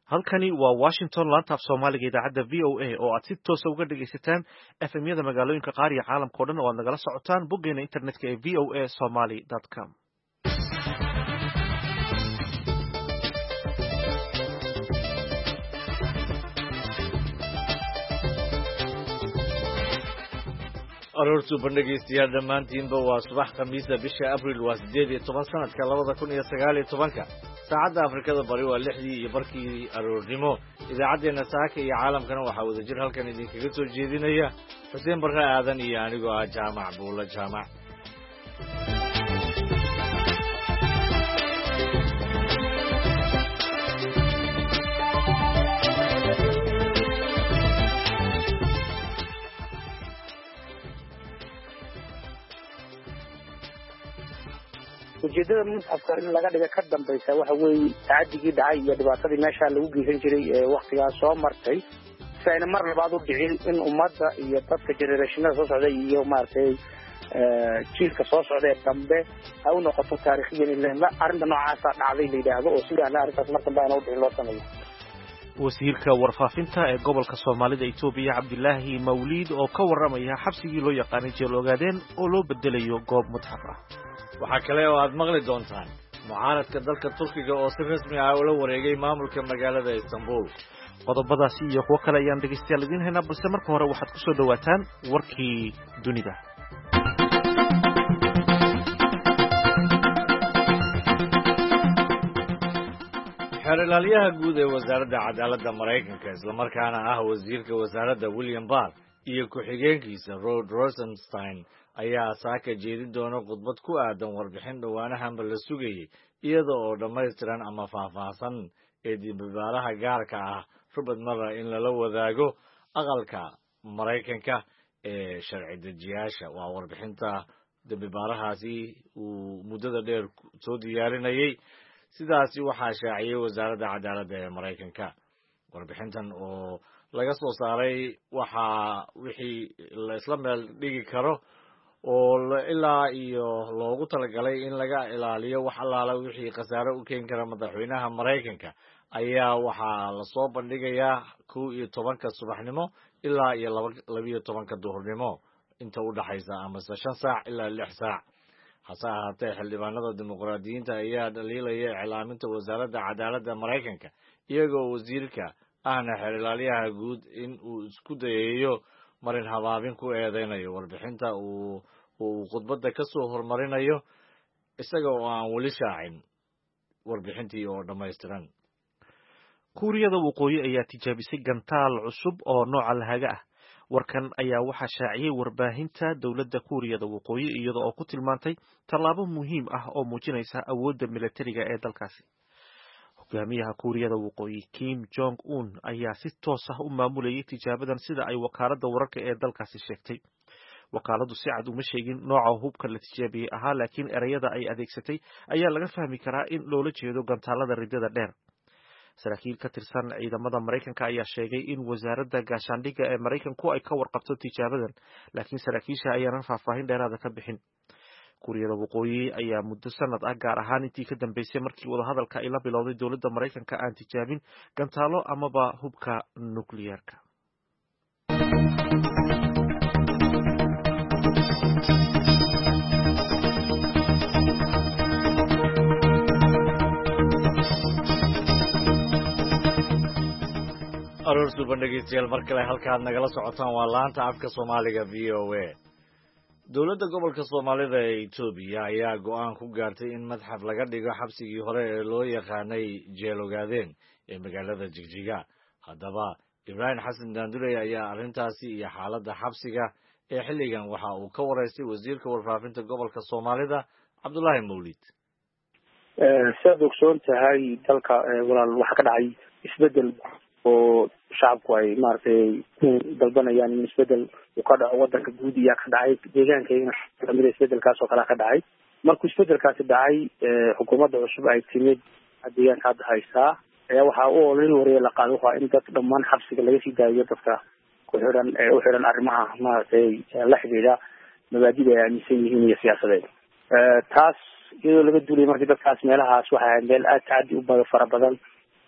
Halkani waa Washington laanta af Soomaaliga idaacadda VOA oo aad si toos ah uga dhagaysataan FM-yada magaalooyinka qaar iyo caalamka oo dhan oo aad nagala socotaan boggeena internetka ee voasomali.com. aroortu bandhagaystayaal dhammaantiinba waa subax khamiisa bisha abriil waa 18 sanadka 2019 saacadda afrikada bari waa 6:00 aroornimo idaacaddeenna saaka iyo caalamkana waxaa wadajir halkan idinkaga soo jeedinaya xuseen barre aadan iyo anigoo ah jaamac buulla jaamac ujeedada musxafka in laga dhiga ka dambaysa waxa weeye tacaddigii dhacay iyo dhibaatadii meesha lagu geysan jiray ee waqtigaas soo martay si ayna mar labaad u dhicin in ummadda iyo dadka generationada soo socda iyo maaragtay jiilka soo socda ee dambe ay u noqoto taariikhiyan in arrinta noocaasa dhacday la yidhaahdo oo sidaana arrintaas mar dambe ayna u dhicin loo sameeyo wasiirka warfaafinta ee gobolka Soomaalida Itoobiya Cabdilaahi Mawliid oo ka waramaya xabsigii loo yaqaanay jeel ogaadeen oo loo bedelayo goob mudxaf ah. waxaa kale oo aad maqli doontaan mucaaradka dalka Turkiga oo si rasmi ah ula wareegay maamulka magaalada Istanbul. qodobadaasi iyo kuwo kale ayaan dhagaystayaal idin haynaa balse marka hore waxaad ku soo dhawaataan warkii dunida. xeerlaaliyaha guud ee wasaaradda cadaaladda Mareykanka isla markaana ah wasiirka wasaaradda William Barr iyo ku-xigeenkiisa Rod Rosenstein ayaa saaka jeedin doona khudbad ku aadan warbixin dhowaanahanba la sugayay iyada oo dhammaystiran ama faahfaahsan ee dambibaaraha gaarka ah Robert Mueller in lala wadaago aqalka Mareykanka ee sharci dejiyaasha. waa warbixinta dambibaarahaasi uu muddada dheer soo diyaarinayay sidaasi waxaa shaaciyay wasaaradda cadaaladda ee Mareykanka. warbixintan oo laga soo saaray waxaa wixii la isla meel dhigi karo oo ilaa iyo loogu talagalay in laga ilaaliyo wax allaala wixii khasaare u keeni kara madaxweynaha Mareykanka ayaa waxaa la soo bandhigayaa 11 subaxnimo ilaa iyo 12 duhurnimo inta u dhaxaysa ama 5 saac ilaa 6 saac. hase ahaatee xildhibaanada dimuqraadiyiinta ayaa dhaliilaya iclaaminta wasaaradda cadaaladda Mareykanka iyagoo wasiirka ahna xeerlaaliyaha guud in uu isku dayayo marin habaabin ku eedeynayo warbixinta uu khudbadda ka soo hormarinayo isaga oo aan weli shaacin warbixintii oo dhammaystiran. kuuriyada waqooyi ayaa tijaabisay gantaal cusub oo nooca lahaga ah. warkan ayaa waxaa shaaciyay warbaahinta dowladda kuuriyada waqooyi iyada oo ku tilmaantay tallaabo muhiim ah oo muujinaysa awoodda militariga ee dalkaasi. hogaamiyaha kuuriyada waqooyi Kim Jong Un ayaa si toos ah u maamulayay tijaabadan sida ay wakaaladda wararka ee dalkaasi sheegtay. wakaaladdu si cad uma sheegin nooca hubka la tijaabiyey ahaa laakiin ereyada ay adeegsatay ayaa laga fahmi karaa in loola jeedo gantaalada ridada dheer. saraakiil ka tirsan ciidamada Mareykanka ayaa sheegay in wasaaradda gaashaandhigga ee Mareykanku ay ka warqabto tijaabadan laakiin saraakiisha ayaanan faahfaahin dheeraada ka bixin. kuuriyada waqooyi ayaa muddo sanad ah gaar ahaan intii ka dambeysay markii wadahadalka ay la bilowday dowladda Mareykanka aan tijaabin gantaalo amaba hubka nukliyeerka. aroortu bandhagaystayaal mar kale halkaad nagala socotaan waa laanta afka Soomaaliga VOA. dowladda gobolka Soomaalida ee Itoobiya ayaa go'aan ku gaartay in madxaf laga dhigo xabsigii hore ee loo yaqaanay jeel ogaadeen ee magaalada Jigjiga. haddaba Ibrahim Xasan Daandurey ayaa arrintaasi iyo xaaladda xabsiga ee xilligan waxa uu ka waraystay wasiirka warfaafinta gobolka Soomaalida Cabdilaahi Mawliid. sidaad ogsoon tahay dalka walaal waxaa ka dhacay isbedel oo shacabku ay maaragtay dalbanayaan in isbedel uu ka dhaco wadanka guud iyo ka dhacay deegaankeena kamid isbedelkaas oo kale ka dhacay. markuu isbedelkaasi dhacay xukuumadda cusub ay timid deegaanka hadda haysaa ayaa waxaa u ololin wareey la qaaday waa in dad dhammaan xabsiga laga sii daayo dadka ku xiran arrimaha maaragtay la xidhiidha mabaadida ay aaminsan yihiin iyo siyaasadeed. taas iyadoo laga duulay markii dadkaas meelahaas waxay ahayd meel aad tacaddi u fara badan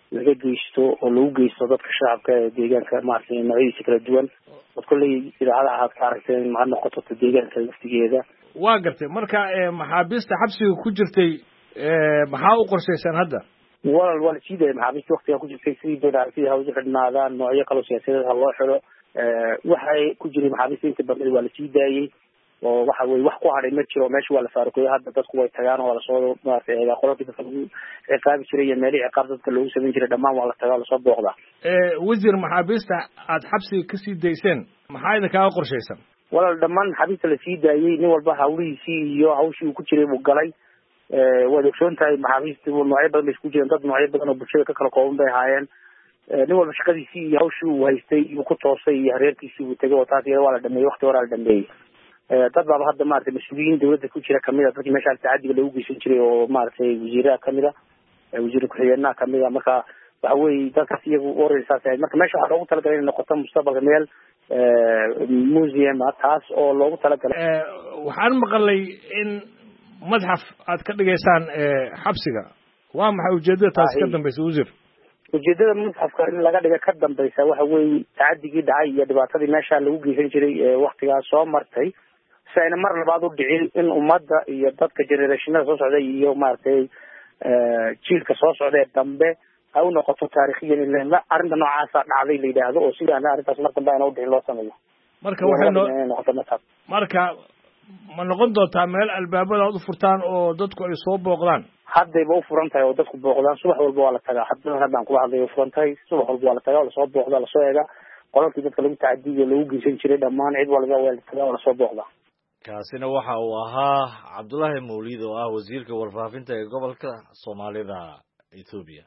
laga geysto oo lagu geysto dadka shacabka ee deegaanka maaragtay noocyadiisa kala duwan od kolley idaacada aad ka aragteen ha noqoto deegaanka laftigeeda. waa gartay marka maxaabiista xabsiga ku jirtay maxaa u qorshaysan hadda? walaal waa la sii daayay maxaabiista waktigaa ku jirtay sidii bay aragtida hawsa xidhnaadaan noocyo kaloo siyaasadeed ha loo xidho waxay ku jiray maxaabiista inta badan waa la sii daayey oo waxa weye wax ku hadhay ma jiro meesha waa la faaruqeeyo hadda dadku way tagaan waa lasoo maaragtay qolalkii dadka lagu ciqaabi jiray iyo meelihii ciqaab dadka loogu samayn jiray dhammaan waa la tagaa lasoo booqdaa. wasiir maxaabiista aad xabsiga kasii dayseen maxaa idinkaaga qorshaysan? walaal dhammaan maxaabiista lasii daayey nin walba hawlihiisii iyo hawshii uu ku jiray buu galay waad ogsoon tahay maxaabiista noocyo badan bay isku jireen dad noocyo badan oo bulshada ka kala kooban bay ahaayeen nin walba shaqadiisii iyo hawshii uu haystay iyuu ku toosay iyo hareerkiisii uu tegay oo taas iyada waa la dhameeyey wakti horaa la dhameeyey dad baaba hadda maaragtay mas-uuliyiin dawladda ku jira kamid a dadkii meesha tacadiga lagu geysan jiray oo maaragtay wasiiraha kamid a wasiir ku-xigeenaha kamid a marka waxa weye dadkaas iyagu orer saas ahayd marka meesha waxaa loogu talagalay inay noqoto mustaqbalka meel museum ah taas oo loogu talagalay. waxaan maqalay in madxaf aad ka dhigaysaan xabsiga waa maxay ujeedada taasi ka dambaysa wasiir? ujeedada madxafka in laga dhiga ka dambaysa waxa weeye tacadigii dhacay iyo dhibaatadii meesha lagu geysan jiray waktigaas soo martay si ayna mar labaad u dhicin in ummadda iyo dadka generationada soo socday iyo maaragtay jiilka soo socda ee dambe ha u noqoto taariikhiyan in arrinta noocaasa dhacday la yidhaahdo oo sidaana arrintaas mar dambe ayna u dhicin loo sameeyo. marka waxay marka ma noqon doontaa meel albaabada aad u furtaan oo dadku ay soo booqdaan? haddayba u furan tahay oo dadku booqdaan subax walba waa la tagaa haddaan kula hadlay furan tahay subax walba waa la tagaa oo lasoo booqdaa lasoo eega qolalkii dadka lagu tacadiyo lagu geysan jiray dhammaan cid walba waa la tagaa oo lasoo booqdaa. kaasina waxa uu ahaa cabdullaahi mawlid oo ah wasiirka warfaafinta ee gobolka Soomaalida Ethiopia.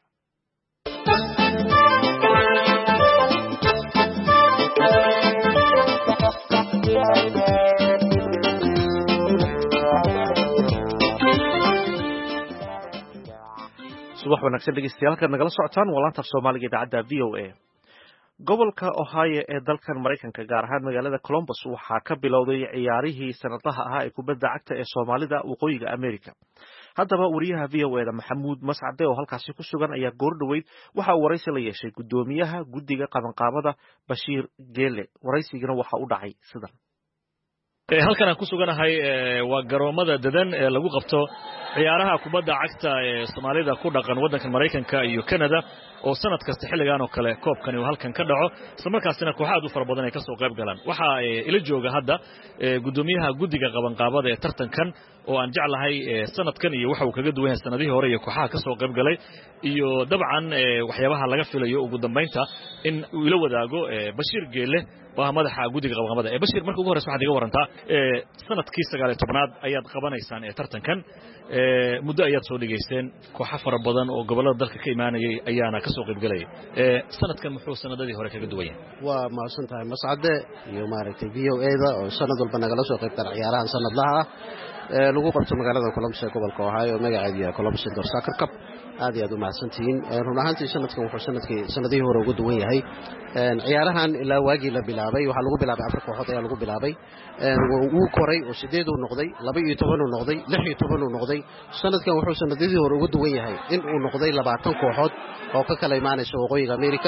subax wanaagsan dhegeystayaal halkaad nagala socotaan waa laanta af Soomaaliga idaacadda VOA. gobolka Ohio ee dalkan Mareykanka gaar ahaan magaalada Columbus waxaa ka bilowday ciyaarihii sanadaha ahaa ee kubadda cagta ee Soomaalida waqooyiga Amerika. haddaba wariyaha VOA da Maxamuud Mascade oo halkaasi ku sugan ayaa goor dhaweyd waxa uu waraysi la yeeshay gudoomiyaha guddiga qabanqaabada Bashiir Geele. waraysigana waxa uu dhacay sidan. halkan aan ku suganahay waa garoomada dadan ee lagu qabto ciyaaraha kubadda cagta ee Soomaalida ku dhaqan waddanka Mareykanka iyo Canada oo sanad kasta xilligan oo kale koobkani uu halkan ka dhaco isla markaasina kooxo aad u fara badan ay ka soo qayb galaan. waxa ila jooga hadda gudoomiyaha guddiga qabanqaabada ee tartankan oo aan jeclahay sanadkan iyo waxa uu kaga duwan yahay sanadihii hore iyo kooxaha ka soo qayb galay iyo dabcan waxyaabaha laga filayo ugu dambeynta in uu ila wadaago Bashiir Geele waa madaxa guddiga qabanqaabada. Bashiir markii ugu horeysa waxaad iga warantaa sanadkii 19aad ayaad qabanaysaan tartankan muddo ayaad soo dhigaysteen kooxo fara badan oo gobolada dalka ka imaanayay ayaana ka soo qayb galay. sanadkan muxuu sanadadii hore kaga duwan yahay? waa mahadsan tahay Mascade iyo maaragtay VOA-da oo sanad walba nagala soo qayb gala ciyaarahan sanadlaha lagu qabto magaalada Columbus ee gobolka Ohio magaceedu yahay Columbus Indoor Soccer Cup. aad iyo aad u mahadsantihiin. run ahaantii sanadkan wuxuu sanadihii hore ugu duwan yahay. ciyaarahan ilaa waagii la bilaabay waxaa lagu bilaabay 4 kooxood ayaa lagu bilaabay. wuu koray oo 8 uu noqday 12 uu noqday 16 uu noqday. sanadkan wuxuu sanadihii hore ugu duwan yahay in uu noqday 20 kooxood oo ka kala imaanaysa waqooyiga Amerika,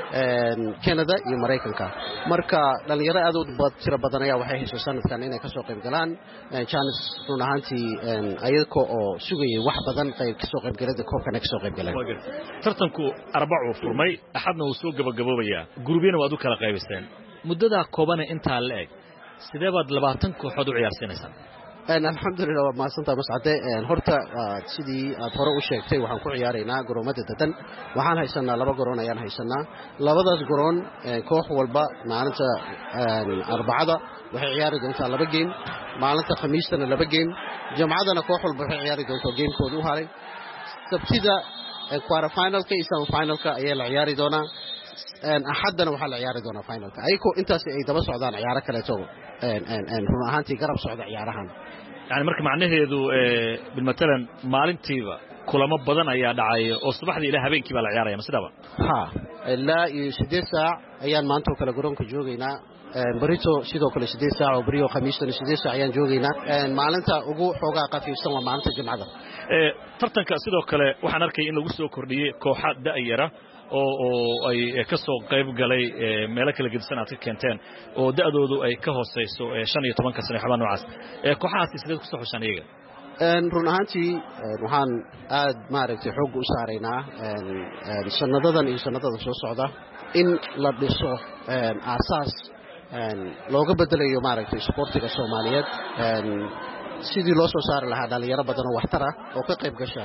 Canada iyo Mareykanka. marka dhalinyaro aad u tiro badan ayaa waxay hayso sanadkan inay ka soo qayb galaan chance run ahaantii ayadoo oo sugayay wax badan qayb ka soo qayb galada koobkan ka soo qayb galeen. tartanku Arbacuu furmay Axadna uu soo gabagaboobaya gurubyana waad u kala qaybiseen muddada kooban inta la eg sidee baad 20 kooxood u ciyaarsanaysan? alxamdulillah waa mahadsantahay Mascade. horta sidii aad hore u sheegtay waxaan ku ciyaaraynaa garoomada dadan. waxaan haysanaa 2 garoon ayaan haysanaa. labadaas garoon koox walba maalinta Arbacada waxay ciyaari doontaa 2 game, maalinta Khamiistana 2 game, Jumcadana koox walba waxay ciyaari doontaa gamekood u haray. sabtida quarter finalka iyo semi finalka ayaa la ciyaari doonaa. axadana waxaa la ciyaari doonaa finalka ayagoo intaas ay daba socdaan ciyaaro kale oo run ahaantii garab socda ciyaarahan. yani marka macnaheedu bilmatalan maalintiiba kulamo badan ayaa dhacay oo subaxdii ilaa habeenkii baa la ciyaaraya sidaba? ilaa iyo 8 saac ayaan maanta kala garoonka joogaynaa. بريتو sidoo kale 8 saac oo bariyo khamiistan 8 saac ayaan joogaynaa maalinta ugu xoogaa qafiifsan waa maalinta jimcada tartanka sidoo kale waxaan arkay in lagu soo kordhiyay kooxo da'yara oo ay ka soo qayb galay meelo kala gedisan aad ka keenteen oo da'doodu ay ka hooseyso 15 sano xabaan noocaas kooxahaas sidoo ku soo xushan iyaga run ahaantii waxaan aad maaragtay xoog u saaraynaa sanadadan iyo sanadada soo socda in la dhiso aasaas looga bedelayo maaragtay sportiga Soomaaliyeed sidii loo soo saari lahaa dhalinyaro badan oo waxtar ah oo ka qayb gasha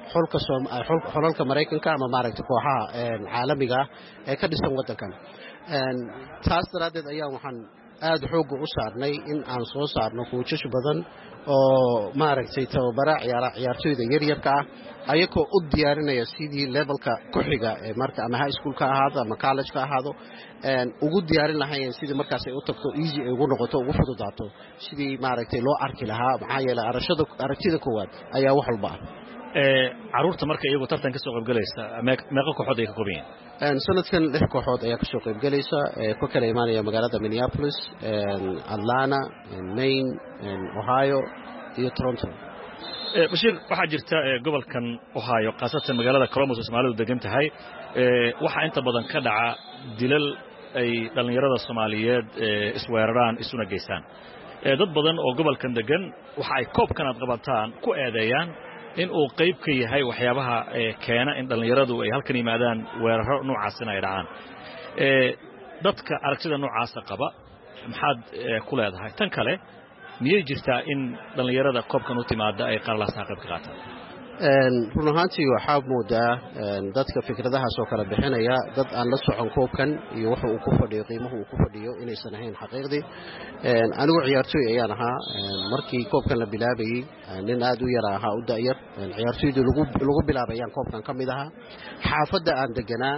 xulka Mareykanka ama maaragtay kooxaha caalamiga ee ka dhisan wadankan taas daraadeed ayaa waxaan aad xoog u saarnay in aan soo saarno coaches badan oo maaragtay tababara ciyaartoyda yaryarka ah ayagoo u diyaarinaya sidii levelka ku xiga marka ama high school ka ahaado ama college ka ahaado ugu diyaarin lahaayeen sidii markaas ay u tagto easy ay ugu noqoto ugu fududaato sidii maaragtay loo arki lahaa maxaa yeelay aragtida koowaad ayaa wax walba caruurta marka iyagu tartan ka soo qayb galaysa meeqa kooxood ay ka kooban yihiin sanadkan 6 kooxood ayaa ka soo qayb galaysa ku kala imaanaya magaalada Minneapolis Atlanta Maine Ohio iyo Toronto Bashir waxa jirta gobolkan Ohio qaasatan magaalada Columbus Soomaalidu degan tahay waxa inta badan ka dhaca dilal ay dhalinyarada Soomaaliyeed isweeraraan isuna geysaan dad badan oo gobolkan degan waxa ay koobkan aad qabataan ku eedeeyaan in uu qayb ka yahay waxyaabaha keena in dhalinyaradu ay halkan yimaadaan weeraro noocaasina ay dhacaan dadka aragtida noocaas qaba maxaad ku leedahay tan kale miyay jirtaa in dhalinyarada koobkan u timaada ay qarlaasna qayb ka qaataan run ahaantii waxaa moodaa dadka fikradahaas oo kala bixinaya dad aan la socon koobkan iyo waxa uu ku fadhiyo qiimaha uu ku fadhiyo inaysan ahayn xaqiiqdii anigu ciyaartooy ayaan ahaa markii koobkan la bilaabayay nin aad u yar ahaa u da'yar ciyaartooyda lagu bilaabayaan koobkan ka mid ahaa xaafadda aan deganaa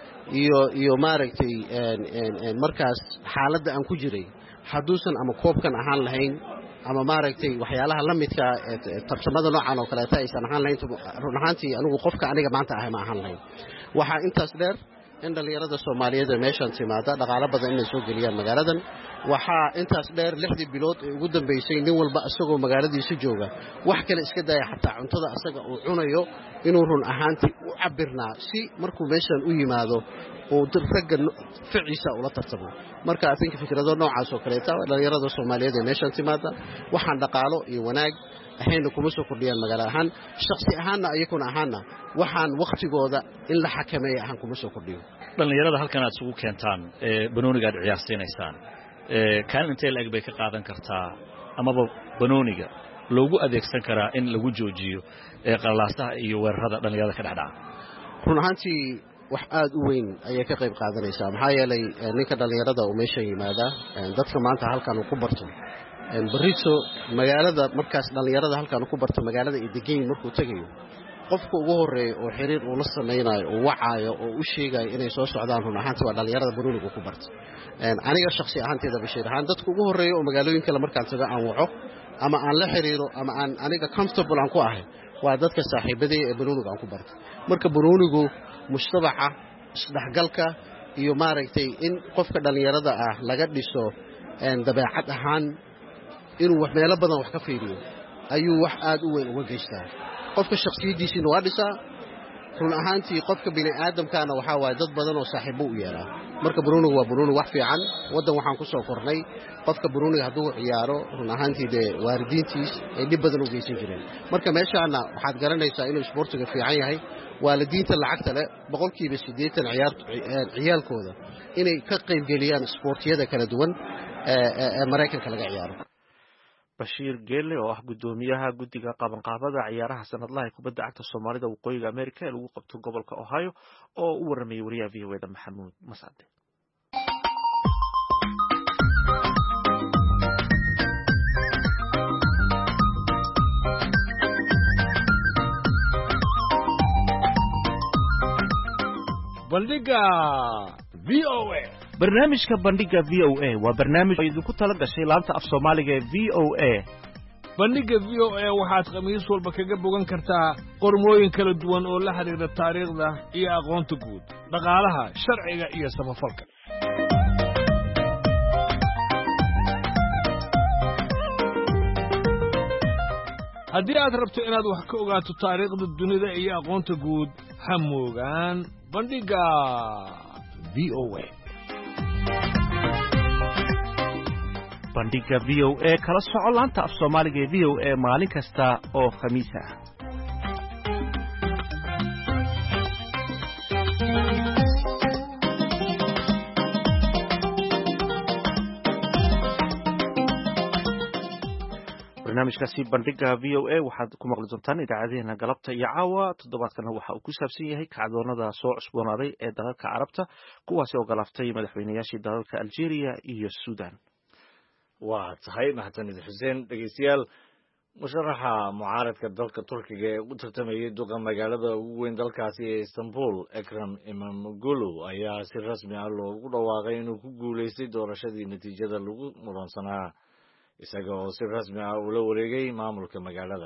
iyo maaragtay markaas xaaladda aan ku jiray hadduusan ama koobkan ahaan lahayn ama maaragtay waxyaalaha la midka tartamada noocan oo kale aysan ahaan lahayn run ahaantii anigu qofka aniga maanta ahay ma ahaan lahayn waxa intaas dheer in dhalinyarada Soomaaliyeed ee meeshan timaada dhaqaale badan inay soo geliyaan magaaladan waxa intaas dheer 6 bilood ee ugu dambeysay nin walba asagoo magaaladiisa jooga wax kale iska daaya xataa cuntada asaga uu cunayo inuu run ahaantii u cabirnaa si markuu meeshan u yimaado oo ragga ficiisa ula tartamo marka I think fikrado noocaas oo kale dhalinyarada Soomaaliyeed ee meeshan timaada waxaan dhaqaalo iyo wanaag ahayna kuma soo kordhiyaan magaalo ahaan shakhsi ahaanna ayaguna ahaanna waxaan waqtigooda in la xakameeyo ahaan kuma soo kordhiyo dhalinyarada halkan aad isugu keentaan banooniga aad ciyaarsiinaysaan kaalin intee la eg bay ka qaadan kartaa amaba banooniga loogu adeegsan karaa in lagu joojiyo qarlaasaha iyo weerarada dhalinyarada ka dhacdhaca run ahaantii wax aad u weyn ayay ka qayb qaadanaysaa maxaa yeelay ninka dhalinyarada uu meesha yimaada dadka maanta halkan uu ku barto barito magaalada markaas dhalinyarada halkan ku barto magaalada ay degan markuu tagayo qofka ugu horeeyo oo xiriir uu la sameeyo oo wacaayo oo u sheegayo inay soo socdaan run ahaantii waa dhalinyarada banooniga ku barto aniga shakhsi ahaanteeda Bashir ahaan dadka ugu horeeyo oo magaalooyinka la markaan tago aan waco ama aan la xiriiro ama aan aniga comfortable aan ku ahay waa dadka saaxiibadii ee banooniga aan ku barto marka banoonigu mujtamaca isdhaxgalka iyo maaragtay in qofka dhalinyarada ah laga dhiso dabeecad ahaan inuu wax meelo badan wax ka fiiriyo ayuu wax aad u weyn uga geystaa qofka shakhsiyadiisina waa dhisaa run ahaantii qofka bini aadamkaana waxaa waaye dad badan oo saaxiibo u yeelaa marka banoonigu waa banooni wax fiican waddan waxaan ku soo kornay qofka banooniga hadduu ciyaaro run ahaantii dee waalidiintiis ay dhib badan u geysan jireen marka meeshaana waxaad garanaysaa inuu isboortiga fiican yahay waalidiinta lacagta leh 80% ciyaalkooda inay ka qayb geliyaan isboortiyada kala duwan ee Mareykanka laga ciyaaro Bashir Geele oo ah gudoomiyaha guddiga qabanqaabada ciyaaraha sanadlaha kubadda cagta Soomaalida waqooyiga Ameerika ee lagu qabto gobolka Ohio oo u warramay wariyaha VOA Maxamuud Mascade bandhiga VOA barnaamijka bandhiga VOA waa barnaamij ay idinku tala gashay laanta af Soomaaliga ee VOA bandhiga VOA waxaad khamiis walba kaga bogan kartaa qormooyin kala duwan oo la xiriira taariikhda iyo aqoonta guud dhaqaalaha sharciga iyo samafalka haddii aad rabto inaad wax ka ogaato taariikhda dunida iyo aqoonta guud ha moogaan bandhigga VOA. bandhigga VOA kala soco laanta af Soomaaliga ee VOA maalin kasta oo Khamiis ah. barnaamijkaasi bandhigga VOA waxaad ku maqli doontaan idaacadeena galabta iyo caawa toddobaadkana waxa uu ku saabsan yahay kacdoonada soo cusboonaaday ee dalalka carabta kuwaasi oo galaaftay madaxweynayaashii dalalka Algeria iyo Sudan. waa tahay mahadsanid xuseen dhegeystayaal musharaxa mucaaradka dalka Turkiga ee u tartamayay duqa magaalada ugu weyn dalkaasi ee Istanbul Ekrem İmamoğlu ayaa si rasmi ah loogu dhawaaqay inuu ku guuleystay doorashadii natiijada lagu mudansanaa isaga oo si rasmi ah ula wareegay maamulka magaalada.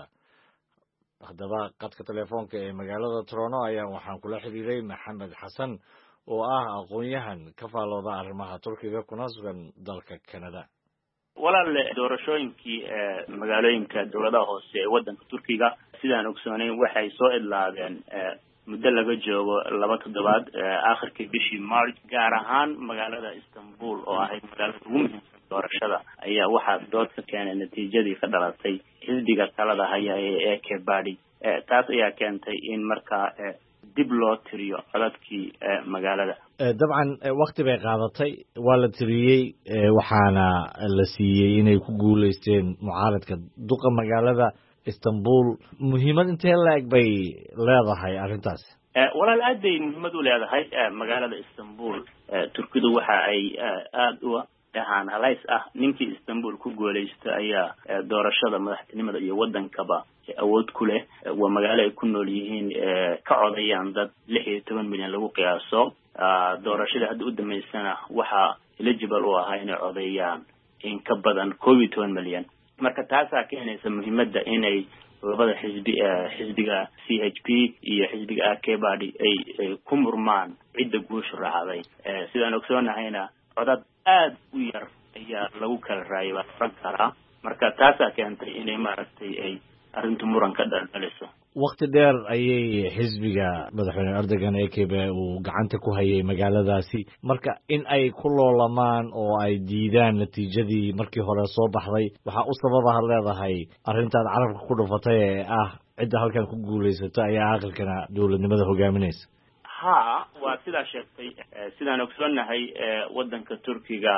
haddaba qadka telefoonka ee magaalada Toronto ayaa waxaan kula xiriiray Maxamed Xasan oo ah aqoon-yahan ka faalooda arrimaha Turkiga kuna sugan dalka Canada. walaal doorashooyinkii magaalooyinka dowladaha hoose ee wadanka Turkiga sidaan ogsoonayn waxay soo idlaadeen muddo laga joogo 2 toddobaad aakhirkii bishii March gaar ahaan magaalada Istanbul oo ahayd magaalada ugu muhiimsan doorashada ayaa waxaa dood ka keenay natiijadii ka dhalatay xisbiga talada haya ee AKP taas ayaa keentay in markaa dib loo tiriyo codadkii magaalada. dabcan waqti bay qaadatay waa la tiriyey waxaana la siiyey inay ku guuleysteen mucaaradka duqa magaalada Istanbul. muhiimad intee la-eg bay leedahay arrintaas? walaal aad bay muhiimad u leedahay magaalada Istanbul. Turkidu waxa ay aad u dhahaan halays ah ninkii Istanbul ku guuleysta ayaa doorashada madaxtinimada iyo wadankaba awood ku leh. waa magaalo ay ku nool yihiin ka codayaan dad 16 milyan lagu qiyaaso. doorashada hadda u dhameysana waxa eligible u ahaa inay codayaan in ka badan 12 milyan. marka taasaa keenaysa muhiimadda inay labada xisbiga CHP iyo xisbiga AKP ay ku murmaan cidda guusha raacday. sidaan ogsoonahayna codad aad u yar ayaa lagu kala raayay baan karaa. marka taasaa keentay inay maaragtay ay arrintu muran ka dhaliso. waqti dheer ayay xisbiga madaxweyne Erdogan AKP uu gacanta ku hayay magaaladaasi. marka in ay ku loolamaan oo ay diidaan natiijadii markii hore soo baxday waxa u sababaha leedahay arrintaad carabka ku dhufatay ee ah cidda halkan ku guuleysata ayaa aqalkana dowladnimada hogaaminaysa. waa sidaa sheegtay. sidaan ogsoonahay wadanka Turkiga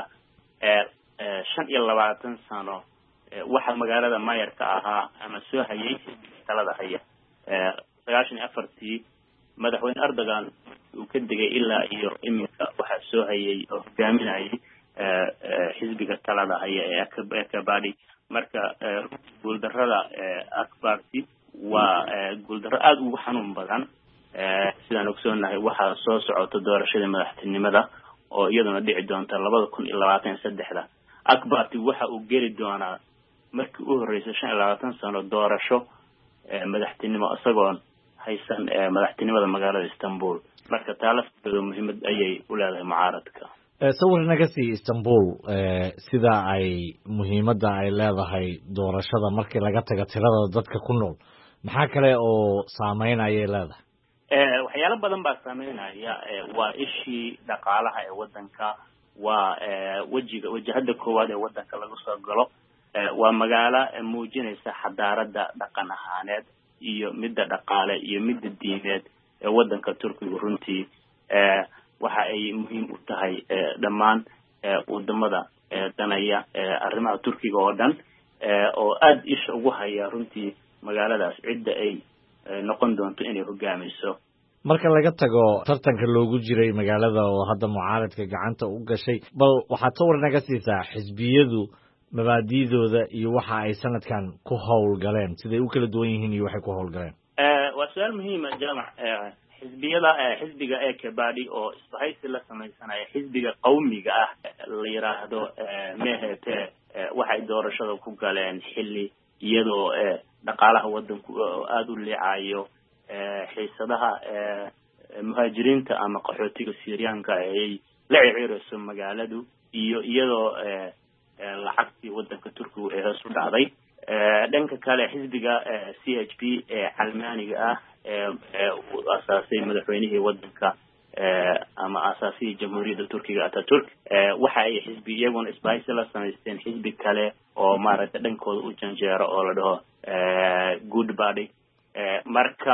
25 sano waxa magaalada maayarka ahaa ama soo hayay talada haya 94 madaxweyne Erdogan uu ka digay ilaa iyo iminka waxa soo hayay oo hogaaminayay xisbiga talada haya ee AKP. marka guuldarrada AKP waa guuldarro aad ugu xanuun badan. sidaan ogsoonahay waxaa soo socota doorashada madaxtinimada oo iyaduna dhici doonta 2023. AKP waxa uu geli doonaa markii u horeysay 25 sano doorasho madaxtinimo isagoon haysan madaxtinimada magaalada Istanbul. marka taalafteedu muhiimad ayay u leedahay mucaaradka. sawir naga sii Istanbul sida ay muhiimadda ay leedahay doorashada markii laga tago tirada dadka ku nool maxaa kale oo saameynaya leedahay? waxyaalo badan baa saameynaya. waa ishii dhaqaalaha ee wadanka. waa wajahada koowaad ee wadanka lagu soo galo. waa magaalo muujinaysa xadaarada dhaqan ahaaneed iyo midda dhaqaale iyo midda diimeed ee wadanka Turkiga. runtii waxa ay muhiim u tahay dhammaan wadamada danaya arrimaha Turkiga oo dhan oo aad isha ugu haya runtii magaaladaas cidda ay noqon doonto inay hogaamiso. marka laga tago tartanka loogu jiray magaalada oo hadda mucaaradka gacanta u gashay bal waxaad sawir naga siisaa xisbiyadu mabaadiidooda iyo waxa ay sanadkan ku howlgaleen siday u kala duwan yihiin iyo waxay ku howlgaleen. waa su'aal muhiim ah jaamac. xisbiga AKP oo isbahaysi la samaysanaya xisbiga qowmiga ah la yiraahdo MHP waxay doorashada ku galeen xilli iyadoo dhaqaalaha wadanku aad u leecayo. xiisadaha muhaajiriinta ama qaxootiga Syrianka ay la ciirayso magaaladu iyo iyadoo lacagtii wadanka Turkiga ee hoos u dhacday. dhanka kale xisbiga CHP ee calmaaniga ah uu asaasay madaxweynihii wadanka ama asaasihii jamhuuriyadda turkiga Ataturk waxa ay xisbi iyaguna isbahaysi la samaysteen xisbi kale oo maaragtay dhankooda u janjeero oo la dhaho Good Party marka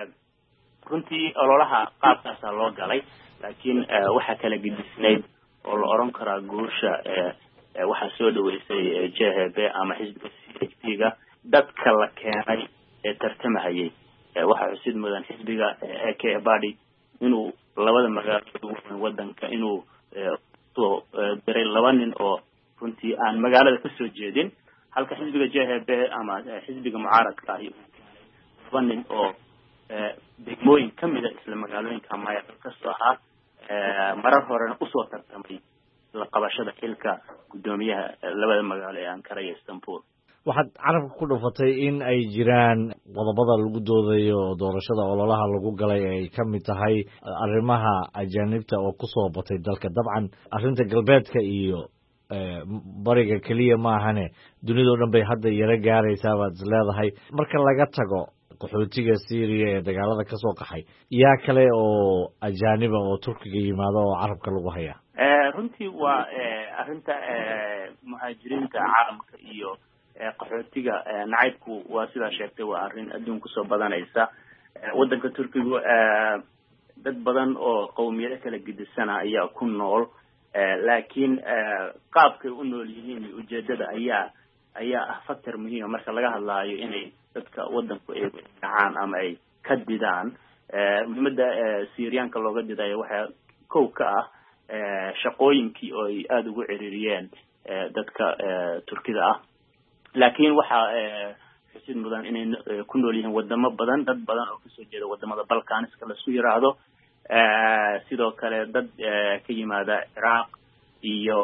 runtii ololaha qaabkaasa loo galay laakiin waxa kala gidisnayd oo la oran karaa guusha waxa soo dhaweysay JHP ama xisbiga CHP-ga dadka la keenay ee tartamahayay waxa xusid mudan xisbiga AK Party inuu labada magaalo wadanka inuu soo diray laba nin oo runtii aan magaalada ka soo jeedin halka xisbiga JHP ama xisbiga mucaaradka ah laba nin oo degmooyin kamid ah isla magaalooyinka Maya ka soo ahaa marar horena u soo tartamay la qabashada xilka gudoomiyaha labada magaalo ee Ankara iyo Istanbul waxaad carabka ku dhufatay in ay jiraan qodobada lagu doodayo doorashada ololaha lagu galay ay ka mid tahay arrimaha ajaanibta oo ku soo batay dalka dabcan arrinta galbeedka iyo bariga kaliya ma ahane dunidoo dhan bay hadda yara gaaraysaa baad is leedahay marka laga tago qaxootiga Syria ee dagaalada ka soo qaxay yaa kale oo ajaaniba oo Turkiga yimaado oo carabka lagu haya runtii waa arrinta muhaajiriinta caalamka iyo qaxootiga nacaybku waa sida sheegtay waa arrin adduunka soo badanaysa wadanka Turkiga dad badan oo qowmiyado kala gidisana ayaa ku nool laakiin qaabkay u nool yihiin ujeedada ayaa ah factor muhiim marka laga hadlaayo inay dadka wadanku ay gacan ama ay ka didaan muhiimada Syrianka looga didayo waxa kow ka ah shaqooyinkii oo ay aad ugu ciririyeen dadka Turkida ah laakiin waxa xusid mudan inay ku nool yihiin wadamo badan dad badan oo kasoo jeeda wadamada Balkaniska la isku yiraahdo sidoo kale dad ka yimaada Iraq iyo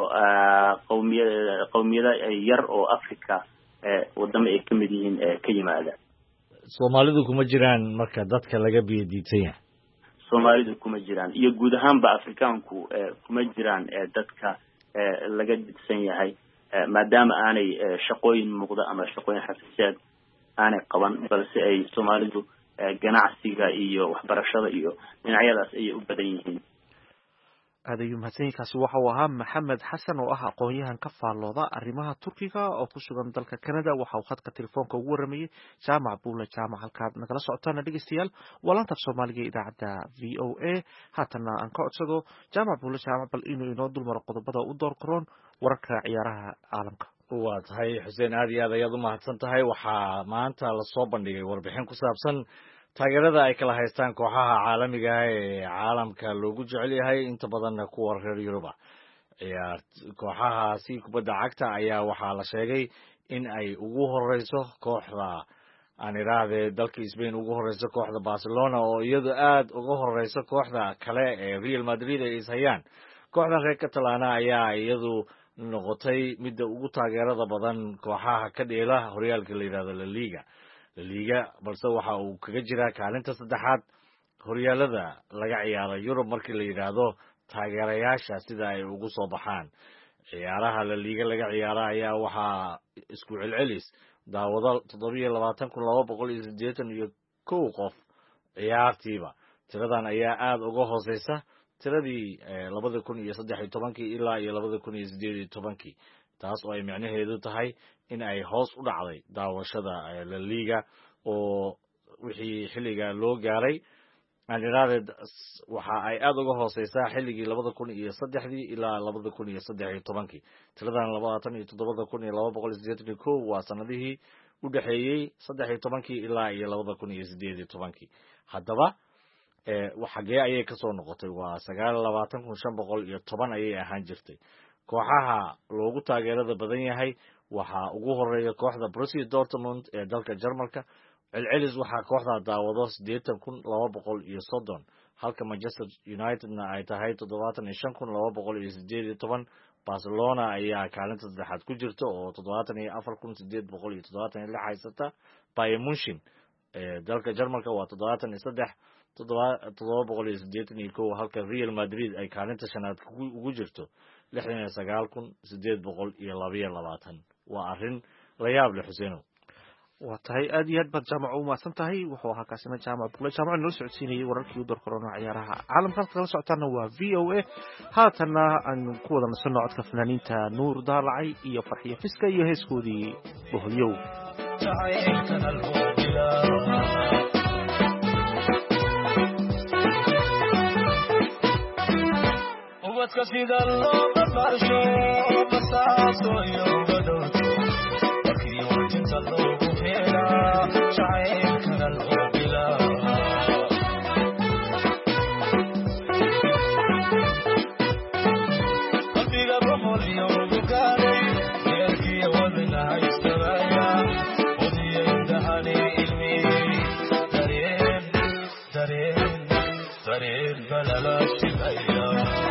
qowmiyada yar oo Afrika wadamo ay kamid yihiin ka yimaada Soomaalidu kuma jiraan marka dadka laga biyadiitay Soomaalidu kuma jiraan iyo guud ahaanba Afrikaanku kuma jiraan dadka laga didsan yahay maadaama aanay shaqooyin muuqda ama shaqooyin xafiiseed aanay qaban balse ay Soomaalidu ganacsiga iyo waxbarashada iyo dhinacyadaas ay u badan yihiin aadayu mahadsankaasi waxa uu ahaa Maxamed Xasan oo ah aqoon-yahan ka faallooda arrimaha Turkiga oo ku sugan dalka Canada waxa uu khadka telefoonka ugu waramayay Jaamac Buule Jaamac halkaad nagala socotaan dhageystayaal walaanta Soomaaliga idaacada VOA haatana aan ka codsado Jaamac Buule Jaamac bal inuu inoo dulmaro qodobada u door qaroon wararka ciyaaraha caalamka waa tahay Xuseen aad iyo aad ayaad u mahadsan tahay waxaa maanta la soo bandhigay warbixin ku saabsan taageerada ay kala haystaan kooxaha caalamiga ah ee caalamka loogu jecel yahay inta badan kuwa reer Yuruba kooxahaasi kubadda cagta ayaa waxaa la sheegay in ay ugu horeyso kooxda aan iraahday dalka Spain ugu horeyso kooxda Barcelona oo iyadu aad uga horeyso kooxda kale ee Real Madrid ay ishayaan kooxda reer Catalana ayaa iyadu noqotay midda ugu taageerada badan kooxaha ka dheela horyaalka la yiraahdo La Liga balse waxa uu kaga jiraa kaalinta saddexaad horyaalada laga ciyaaro Yurub markii la yiraahdo taageerayaasha sida ay ugu soo baxaan ciyaaraha La Liga laga ciyaaro ayaa waxaa isku celcelis daawado 72281 qof ciyaartiiba tiradan ayaa aad uga hooseysa tiradii 2013 ilaa 2018 taas oo ay macnaheedu tahay in ay hoos u dhacday daawashada La Liga oo wixii xilliga loo gaaray aaniradeed waxa ay aad uga hooseysaa xilligii 2003 ilaa 2013 tiradan 27281 waa sanadihii u dhaxeeyay 13 ilaa 2018 haddaba xagee ayay ka soo noqotay waa 92510 ayay ahaan jirtay kooxaha loogu taageerada badan yahay waxa ugu horeeya kooxda Borussia Dortmund ee dalka Jarmalka celcelis waxa kooxda daawado 8230 halka Manchester United-na ay tahay 75218 Barcelona ayaa kaalinta saddexaad ku jirta oo 74876 haysata Bayern Munchen ee dalka Jarmalka waa 73781 halka Real Madrid ay kaalinta shanaad ugu jirto 69822 waa arrin la yaab leh Xuseeno waa tahay aad iyo aad baad jaamac u mahadsan tahay wuxuu ahaa kaasina jaamac buqle jaamac nala socodsiinayay wararkii u door korona ciyaaraha caalamka halka kala socotaana waa v o a haatanna aanu ku wada nasanno codka fanaaniinta nuur daalacay iyo farxiyo fiska iyo heeskoodii boholyow ubadka sida loo barbaarsho basaaso iyo badowto markii wajinta loogu heelaa jacaylkana loo bilaa qalbiga boqolyo ugu gaaray deerkiya wadnaha istabaya wadiya indahani ilmi dareen balala shibaya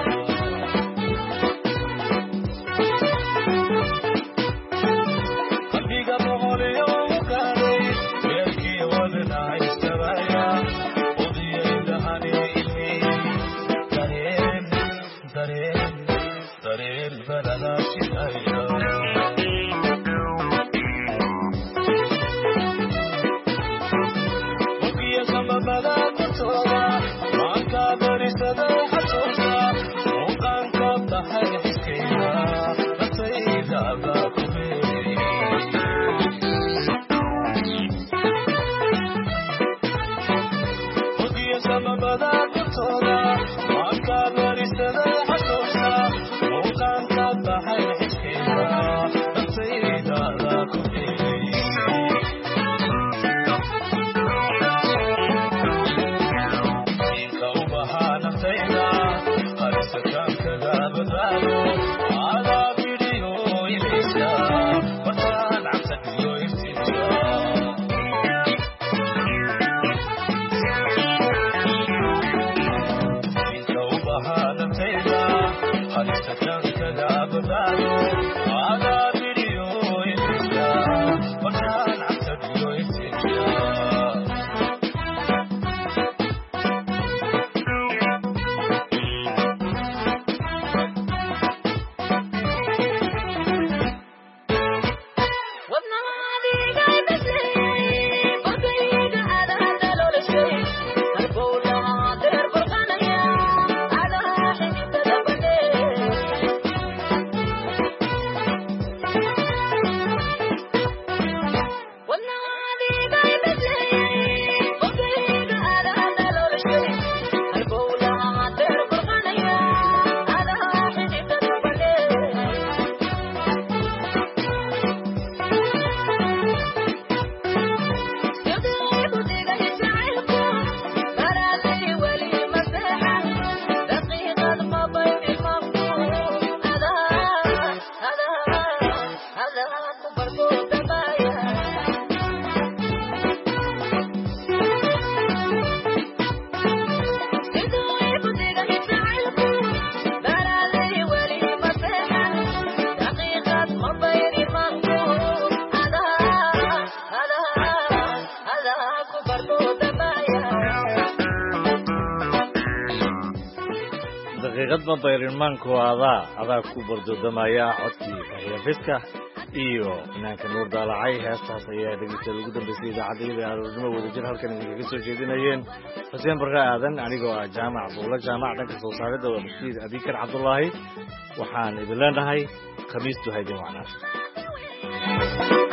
daqiiqadma bayrimaanku adaa ku bardodamaya codkii farxiyafiska iyo inaanka nuur daalacay heestaas ayaa dhegeysta ugu dambeysay idaacadda aroornimo wadajir halkan idinkaga soo jeedinayeen xuseen barre aadan anigoo ah jaamac buulo jaamac dhanka soo saaridda waa bashiir abikar cabdullaahi waxaan idin leenahay khamiistu haydin wacnaa